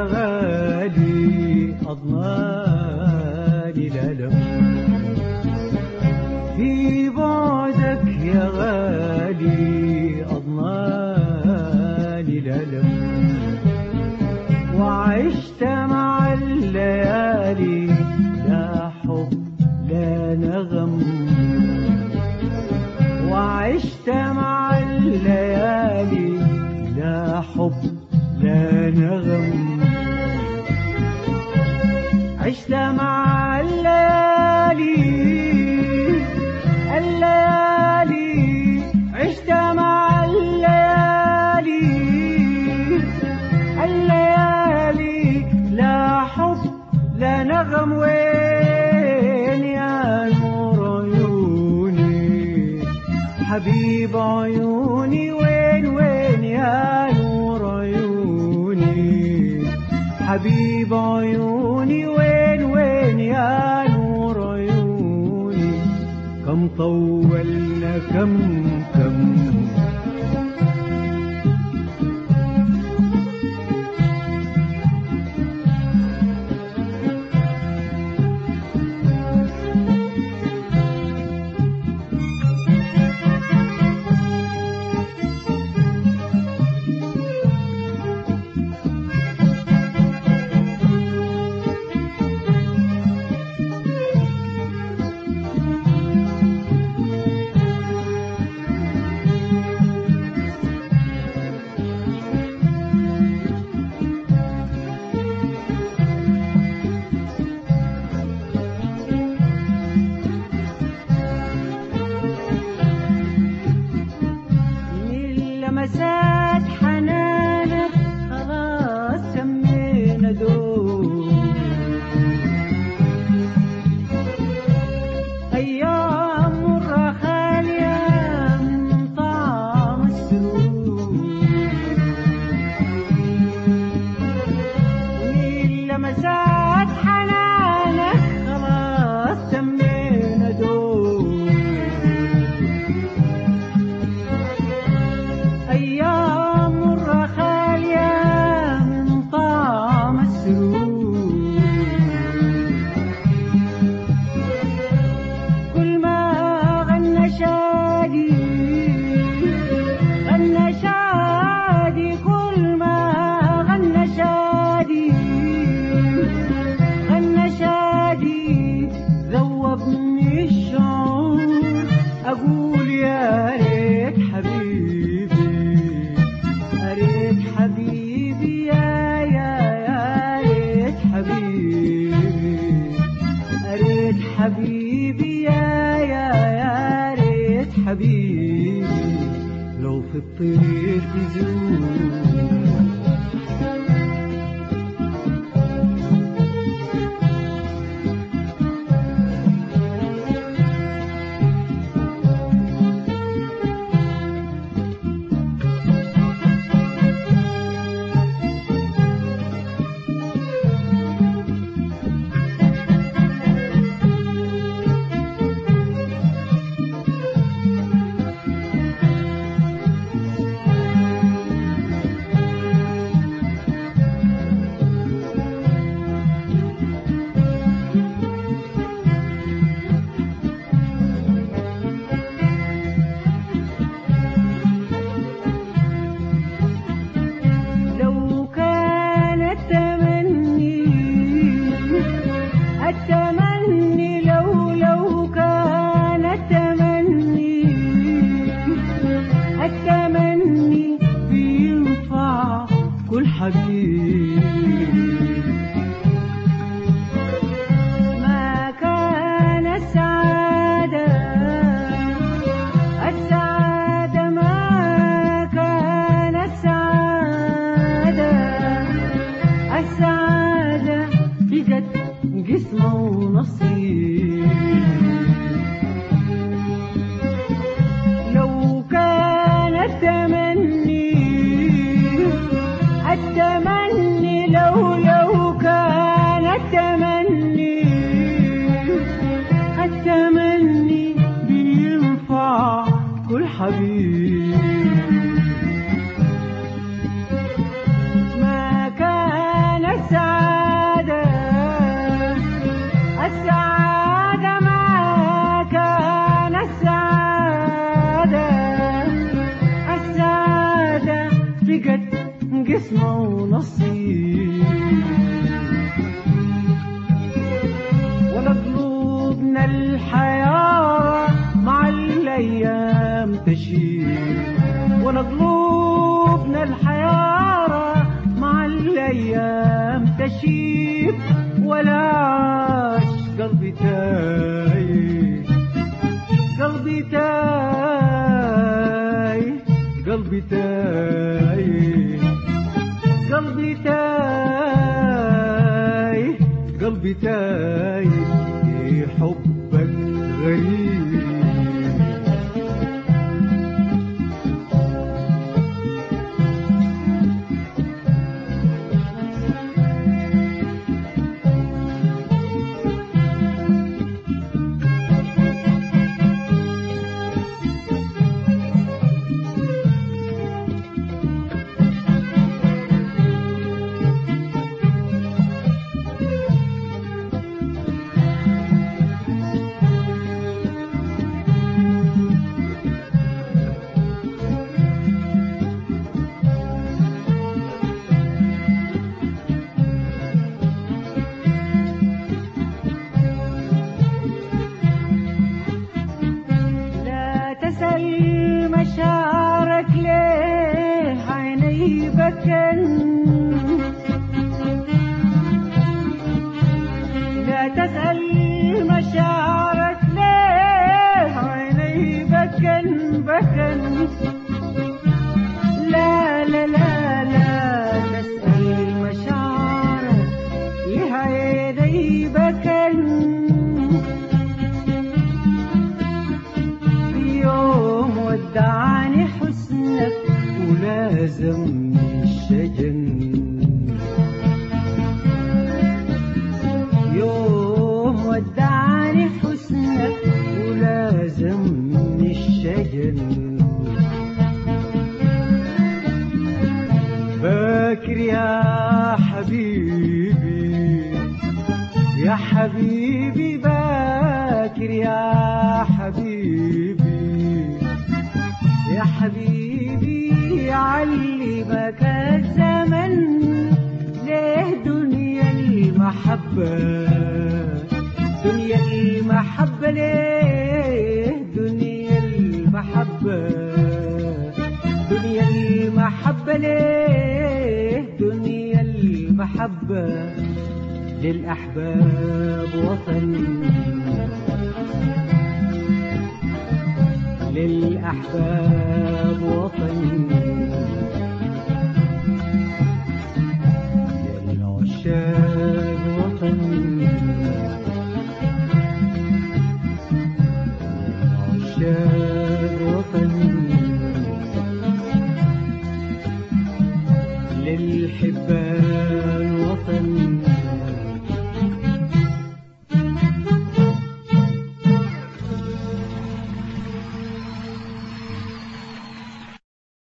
غالي أضناني الألم، في بعدك يا غالي أضناني الألم، وعشت مع الليالي لا حب لا نغم، وعشت مع الليالي لا حب لا نغم، عشت مع الليالي عشت مع الليالي لا حب لا نغم. وين يا نور عيوني حبيب عيوني، وين يا نور عيوني حبيب عيوني، وين يا نور عيوني، كم طولنا كم لمسات حنانك خلاص سمينا دول، أيام مرة خالية من طعم السرور، لمسات حنانك خلاص سمينا دول، أيام مرة خالية من طعم السرور، كل ما غنى شادي كل ما غنى شادي ذوبني الشعور، أقول يا ريت حبيبي ريت حبيبي يا ريت حبيبي ريت حبيبي يا ريت حبيبي لو في الطريق تزور. التمني بينفع كل حبيب، ما كان السعادة ما كان السعادة بقت قسمة ونصيب، التمني لو كان التمني بينفع كل حبيب، ما كان قسمة ونصيب، ولا قلوبنا الحياة مع الأيام تشيب، ولا قلوبنا الحياة مع الأيام تشيب، ولا عاش قلبي تايه، قلبي تايه، قلبي تايه، قلبي تايه، قلبي تايه في حبك غريب. مشاعرك ليه عيني بكن، لا تسأل مشاعرك ليه عيني بكن بكن، لا لا لا لا تسأل مشاعرك ليه عيني بكن، ودعني حسنك ولازمني الشجن، يوم ودعني حسنك ولازمني الشجن، باكر يا حبيبي يا حبيبي، باكر يا حبيبي يا حبيبي، علمك الزمن ليه دنيا المحبة، دنيا المحبة ليه دنيا المحبة، دنيا المحبة ليه دنيا المحبة، للأحباب وطن، للأحباب وطن، للعشاق وطن.